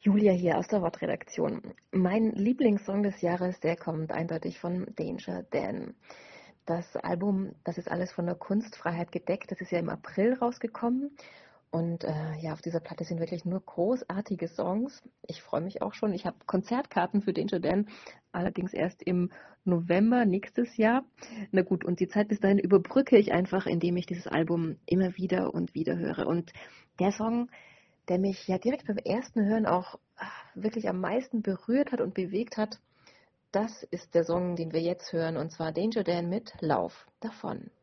Julia hier aus der Wortredaktion. Mein Lieblingssong des Jahres, der kommt eindeutig von Danger Dan. Das Album, das ist alles von der Kunstfreiheit gedeckt. Das ist ja im April rausgekommen. Und ja, auf dieser Platte sind wirklich nur großartige Songs. Ich freue mich auch schon. Ich habe Konzertkarten für Danger Dan, allerdings erst im November nächstes Jahr. Na gut, und die Zeit bis dahin überbrücke ich einfach, indem ich dieses Album immer wieder und wieder höre. Und der Song, der mich ja direkt beim ersten Hören auch wirklich am meisten berührt hat und bewegt hat, das ist der Song, den wir jetzt hören, und zwar Danger Dan mit Lauf davon.